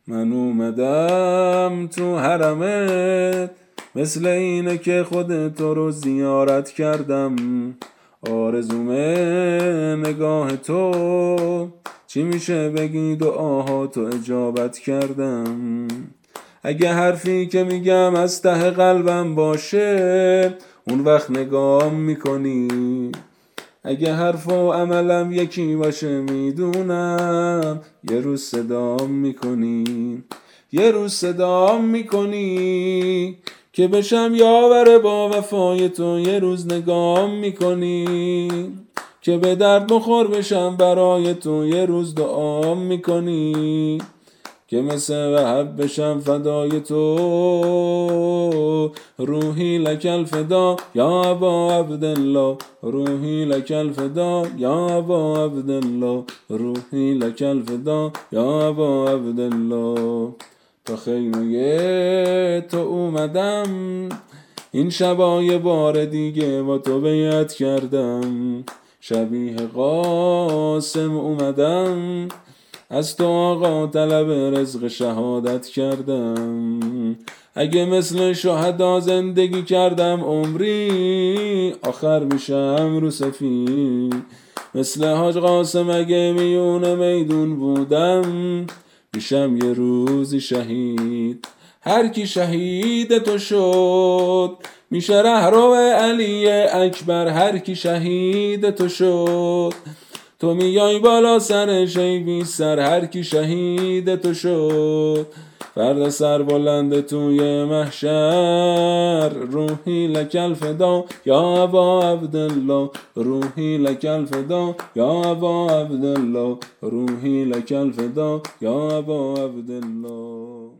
من اومدم تو حرمت، مثل اینه که خودت رو زیارت کردم. آرزومه نگاه تو، چی میشه بگی دعاها تو اجابت کردم. اگه حرفی که میگم از ته قلبم باشه، اون وقت نگام میکنی. اگه حرف و عملم یکی باشه میدونم، یه روز صدام میکنی. یه روز صدام میکنی که بشم یاور با وفای تو. یه روز نگام میکنی که به درد بخور بشم برای تو. یه روز دعام میکنی که مثل وهب بشم فدای تو. روحی لک الفدا یا ابا عبدالله، روحی لک الفدا یا ابا عبدالله، روحی لک الفدا یا ابا عبدالله. تا خیمه تو اومدم، این شبای بار دیگه با تو بیعت کردم. شبیه قاسم اومدم، از تو آقا طلب رزق شهادت کردم. اگه مثل شهدا زندگی کردم عمری، آخر میشم رو سفید. مثل حاج قاسم اگه میون میدون بودم، میشم یه روزی شهید. هر کی شهید تو شد، میشه رهرو علی اکبر. هر کی شهید تو شد، تو میای بالا سرش ای بی سر. هر کی شهید تو شد، فرد سر بلند توی محشر. روحی لک الفدا یا ابا عبدالله، روحی لک الفدا یا ابا عبدالله، روحی لک الفدا یا ابا عبدالله.